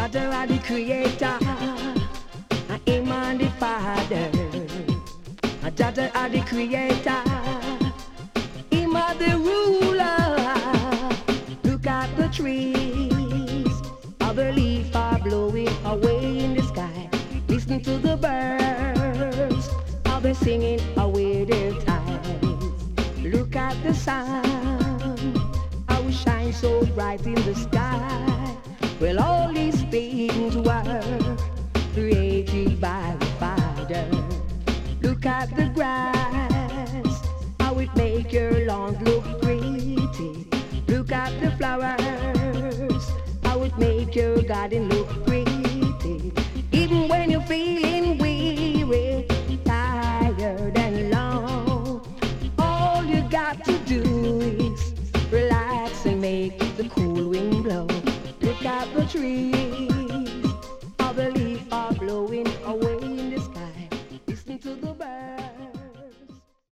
Jaja are the creator, him and the father. Jaja are the creator, him are the ruler. Look at the trees, how the leaves are blowing away in the sky. Listen to the birds, how they're singing away their times. Look at the sun, how it shines so bright in the sky. Well, all these things were created by the Father. Look at the grass, how it make your lawn look pretty. Look at the flowers, how it make your garden look pretty. Even when you're feeling weary, tired and long, all you got to do is relax and make the cool wind blow. Look at the trees, how the leaves are blowing